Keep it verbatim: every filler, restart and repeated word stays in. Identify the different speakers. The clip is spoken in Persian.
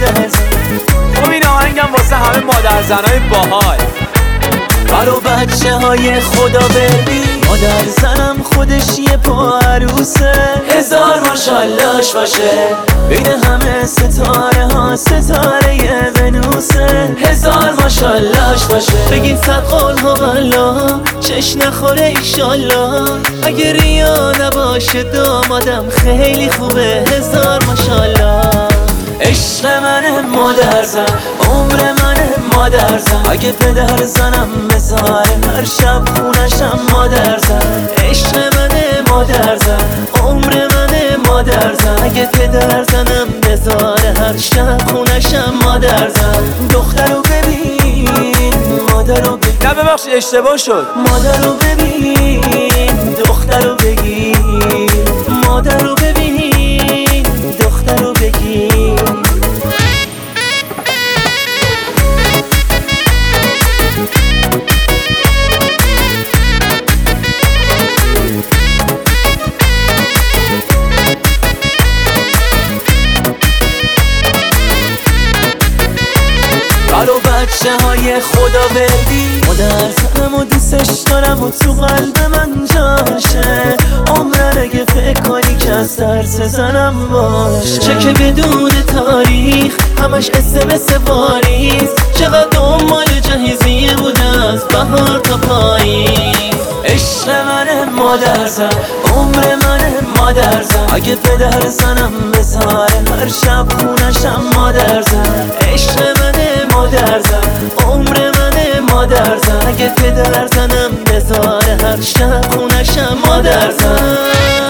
Speaker 1: مادر زن.
Speaker 2: خب این آهنگم واسه همه مادر زنای باحال.
Speaker 1: برو بچه های خدا بردی، مادر زنم خودش یه پا عروسه. هزار ماشاللاش باشه بین همه ستاره ها، ستاره یه ونوسه. هزار ماشاللاش باشه بگین صد قول ها والله، چش نخوره ایشالله. اگه ریا نباشه دامادم خیلی خوبه. هزار ماشالله. عشق منه مادر زن، عمر منه مادر زن. اگه پدر زنم بذاره هر شب خونشم مادر زن. عشق منه مادر زن، عمر منه مادر زن. اگه پدر زنم بذاره هر شب خونشم مادر زن. دخترو ببین، مادرو ببین.
Speaker 2: نه ببخشید اشتباه شد.
Speaker 1: مادرو ببین، دخترو بگیر. مادرو ببین، دخترو بگیر. برو بچه های خدا بردی، مادر زنم و دوستش دارم و تو قلب من جاشه. عمرن اگه فکر کنی که از ترس زنم باشه. چه که بدون تاریخ همش اسمس واریز. چقدر دنبال جهیزیه بوده از بهار تا پاییز. عشق منه مادر زن، عمر منه مادر زن. اگه پدر زنم بذاره هر شب خونشم مادر زن. عشق منه مادر زن، عمر منه مادر زن. اگه پدر زنم بذاره هر شب خونشم مادر زن.